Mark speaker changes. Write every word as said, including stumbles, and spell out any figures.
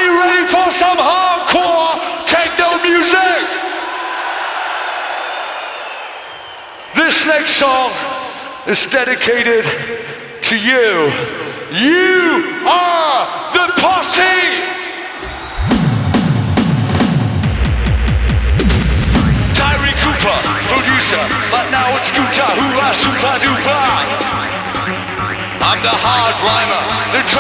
Speaker 1: you ready for some hardcore techno music? This next song is dedicated to you. You are the posse! Tyree Cooper, producer, but now it's Scooter, hoo-ha, super duper. I'm the hard rhymer, the